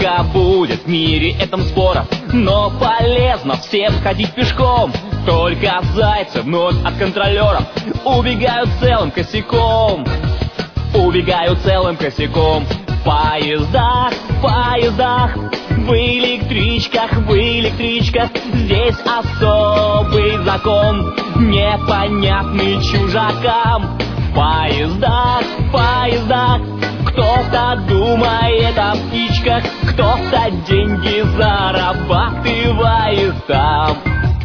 Сколько будет в мире этом споров, но полезно всем ходить пешком. Только зайцы вновь от контролеров убегают целым косяком. Убегают целым косяком. В поездах, в электричках, здесь особый закон, непонятный чужакам. В поездах, кто-то думает о птичках, кто-то деньги зарабатывает там.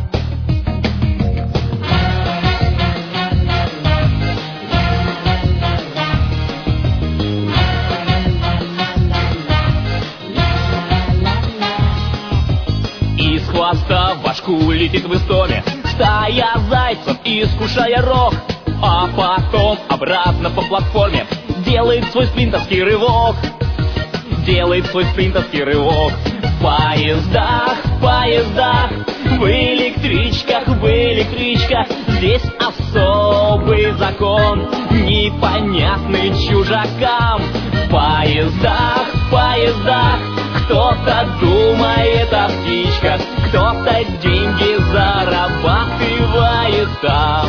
Из хвоста в башку летит в истоме стая зайцев, искушая рог, а потом обратно по платформе делает свой спринтерский рывок. Делает свой спринтерский рывок. В поездах, в электричках, здесь особый закон, непонятный чужакам. В поездах, кто-то думает о птичках, кто-то деньги зарабатывает там.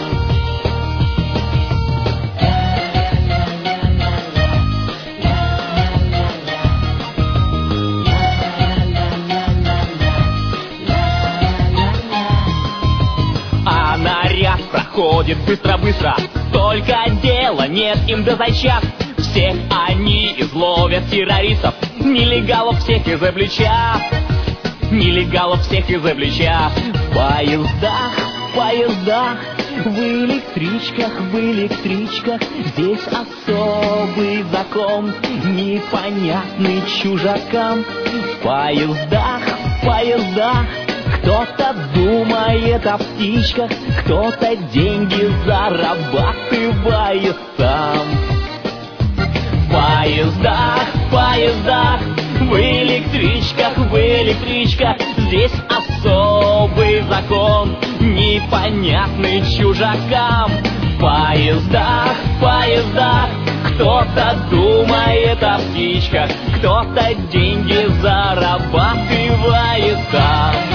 А наряд проходит быстро-быстро, только дела нет им до зайчат. Всех они изловят террористов, нелегалов всех изобличат. Нелегалов всех изобличат. В поездах, в электричках, здесь особый закон, непонятный чужакам. В поездах, кто-то думает о птичках, кто-то деньги зарабатывает там. В поездах, в электричках, здесь особый закон, непонятный чужакам. В поездах, кто-то думает о птичках, кто-то деньги зарабатывает там.